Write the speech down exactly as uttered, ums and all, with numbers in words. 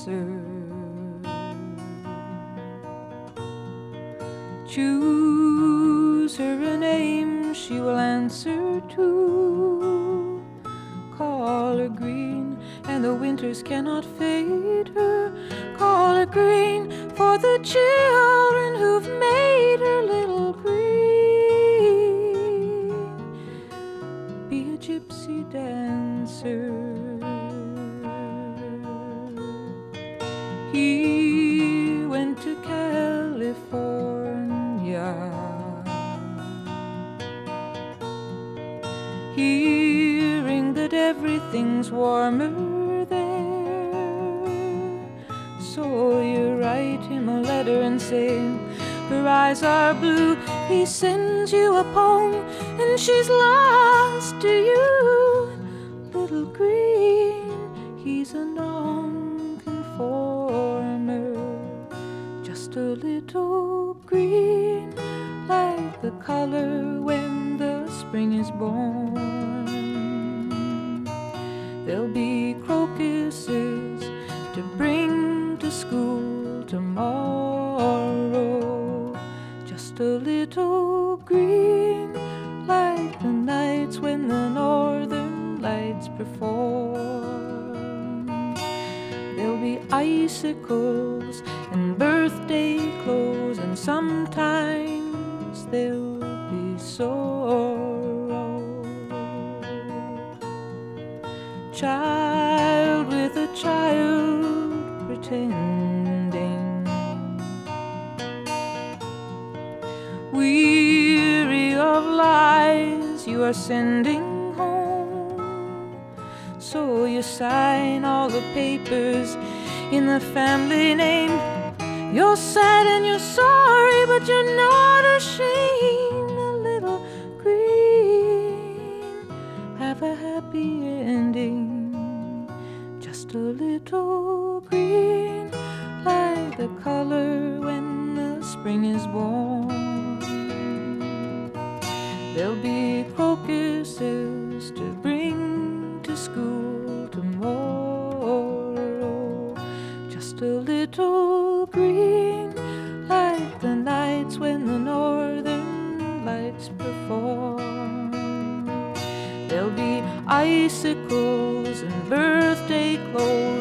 dancer. Choose her a name she will answer to. Call her green, and the winters cannot fade her. Call her green for the children who've made her little green. Be a gypsy dancer. He went to California, hearing that everything's warmer there. So you write him a letter and say her eyes are blue. He sends you a poem and she's lost to you. Little green, he's a non-conformer, just a little green, like the color when the spring is born. There'll be crocuses to bring to school tomorrow, just a little green, like the nights when the northern lights perform. There'll be icicles and birthday clothes, and sometimes there'll be sorrow. Child with a child pretending, weary of lies you are sending home. So you sign all the papers in the family name. You're sad and you're sorry, but you're not ashamed. A little green, have a happy ending. Just a little green, like the color when the spring is born. There'll be crocuses to bring to school tomorrow, just a little green, like the nights when the northern lights perform. There'll be icicles and birthday clothes